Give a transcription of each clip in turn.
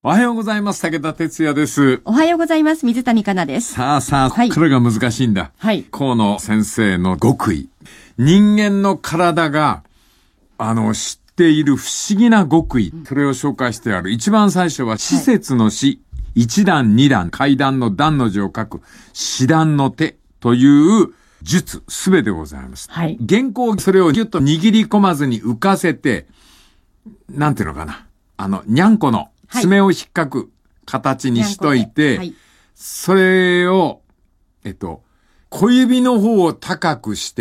おはようございます。武田哲也です。 おはようございます。水谷香奈です。 さあ、これが難しいんだ。 はい。 河野先生の極意。人間の体が、知っている不思議な極意。それを紹介してある。一番最初は、施設の施、一段二段、階段の段の字を書く、四段の手という術、すべてございます。 はい。 原稿、それをギュッと握り込まずに浮かせて、なんていうのかな。にゃんこの、爪を引っかく形にしといて、はい、それを、小指の方を高くして、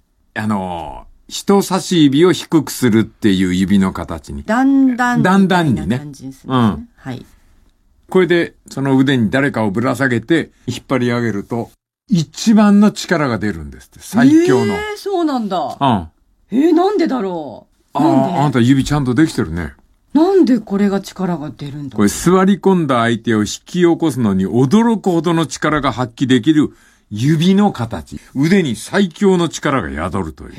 人差し指を低くするっていう指の形に。 だんだんにね。 うん。はい。 これで、その腕に誰かをぶら下げて、引っ張り上げると、一番の力が出るんですって。最強の。 そうなんだ。 うん。 なんでだろう。 あんた指ちゃんとできてるね。 なんでこれが力が出るんだ。 これ座り込んだ相手を引き起こすのに驚くほどの力が発揮できる指の形。腕に最強の力が宿るという。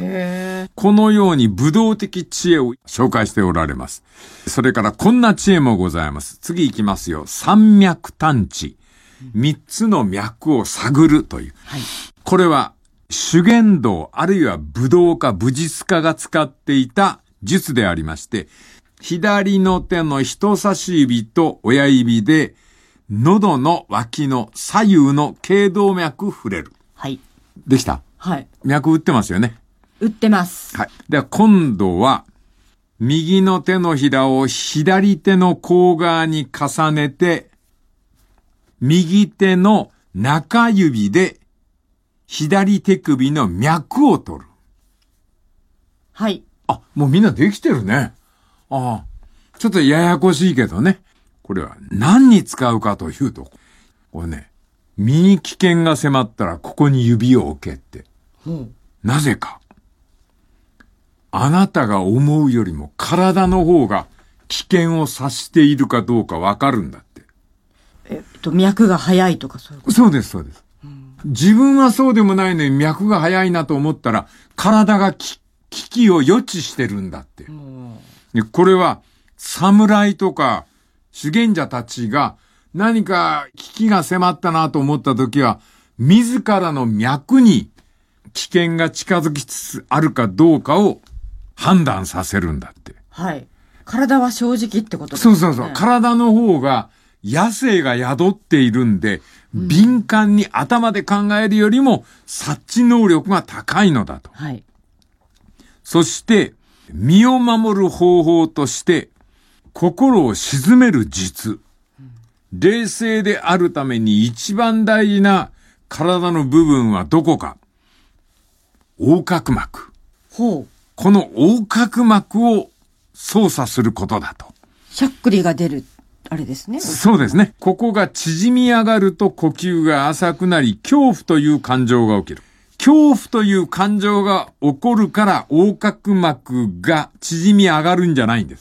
このように武道的知恵を紹介しておられます。それからこんな知恵もございます。次行きますよ。三脈探知。三つの脈を探るという。はい、これは修験道あるいは武道家、武術家が使っていた術でありまして、左の手の人差し指と親指で、喉の脇の左右の頸動脈触れる。 はい。 できた？ はい。 脈打ってますよね。 打ってます。 はい。では今度は、右の手のひらを左手の甲側に重ねて、右手の中指で、左手首の脈を取る。 はい。 もうみんなできてるね。ちょっとややこしいけどね。これは何に使うかというと、これね、身に危険が迫ったらここに指を置けって。なぜか。あなたが思うよりも体の方が危険を察しているかどうかわかるんだって。 脈が速いとかそういうこと？ そうです、そうです。自分はそうでもないのに脈が速いなと思ったら、体が危機を予知してるんだって。これは、侍とか、修験者たちが、何か危機が迫ったなと思ったときは、自らの脈に危険が近づきつつあるかどうかを判断させるんだって。 はい。体は正直ってことですね。 そう。体の方が、野生が宿っているんで、敏感に頭で考えるよりも、察知能力が高いのだと。 はい。 そして、身を守る方法として、心を鎮める術。冷静であるために一番大事な体の部分はどこか。横隔膜。この横隔膜を操作することだと。 しゃっくりが出る、あれですね。 そうですね。ここが縮み上がると呼吸が浅くなり、恐怖という感情が起きる。恐怖という感情が起こるから横隔膜が縮み上がるんじゃないんです。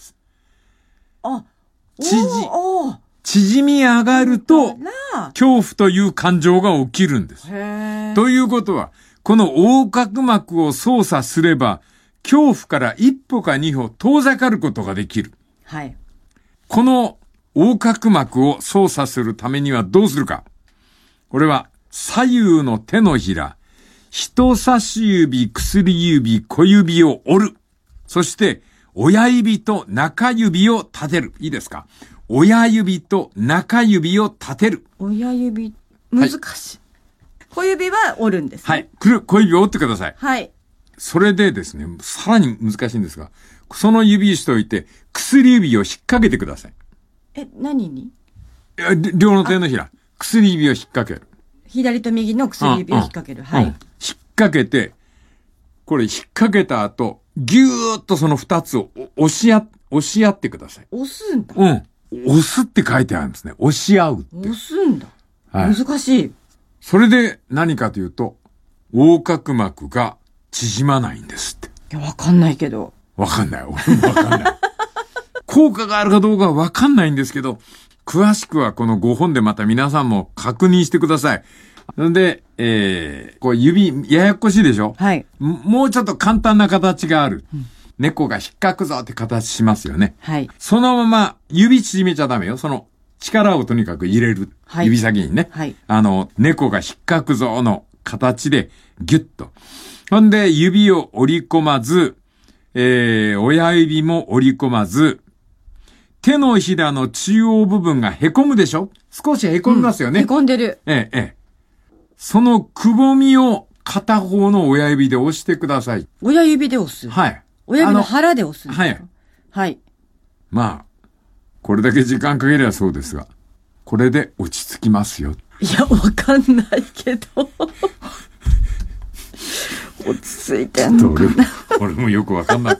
縮み上がると恐怖という感情が起きるんです。ということは、この横隔膜を操作すれば、恐怖から一歩か二歩遠ざかることができる。 はい。 この横隔膜を操作するためにはどうするか。これは左右の手のひら、人差し指、薬指、小指を折る。そして、親指と中指を立てる。いいですか？親指と中指を立てる。 親指、難しい。小指は折るんですね。 はい。小指を折ってください。 はい。それでですね、さらに難しいんですが、その指しといて、薬指を引っ掛けてください。 何に？ 両の手のひら。薬指を引っ掛ける。 左と右の薬指を引っ掛ける。はい。 引っ掛けて、これ引っ掛けた後、ぎゅーっとその二つを押し合ってください。 押すんだ。 押すって書いてあるんですね。押し合うって。 押すんだ。はい。難しい。 それで何かというと、横隔膜が縮まないんですって。 いや、わかんないけど。 わかんない。俺もわかんない。効果があるかどうかはわかんないんですけど、詳しくはこの5本でまた皆さんも確認してください。で、こう指、ややこしいでしょ？ はい。 もうちょっと簡単な形がある。 猫が引っかくぞって形しますよね。 はい。 そのまま指縮めちゃダメよ。その力をとにかく入れる。 はい指先にね。 はい。 猫が引っかくぞの形でギュッと。ほんで指を折り込まず、親指も折り込まず、手のひらの中央部分が凹むでしょ？少し凹みますよね。 凹んでる。 そのくぼみを片方の親指で押してください。 親指で押す。 はい。 親指の腹で押すんですか？ はい。 はい。 まあ、これだけ時間かければそうですが、これで落ち着きますよ。 いや、わかんないけど。落ち着いてんのかな。 俺もよくわかんない。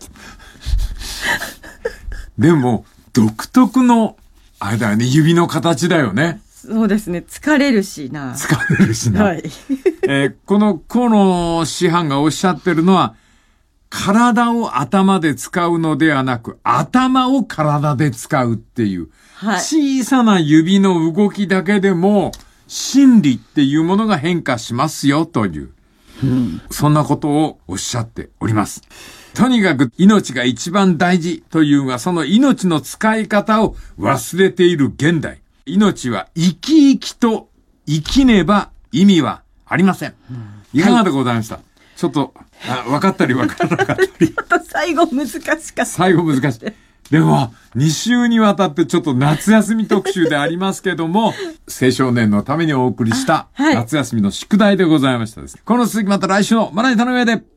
でも、独特の、あれだよね、指の形だよね。 そうですね。疲れるしな。 疲れるしな。 はい。 この河野師範がおっしゃってるのは、体を頭で使うのではなく、頭を体で使うっていう、 はい、 小さな指の動きだけでも、心理っていうものが変化しますよという、そんなことをおっしゃっております。とにかく命が一番大事というが、その命の使い方を忘れている現代。命は生き生きと生きねば意味はありません。いかがでございました？ちょっと、分かったり分からなかったり。 ちょっと最後難しかった。 最後難しい。でも、2週にわたってちょっと夏休み特集でありますけども、青少年のためにお送りした夏休みの宿題でございましたです。この続きまた来週のまな板の上で。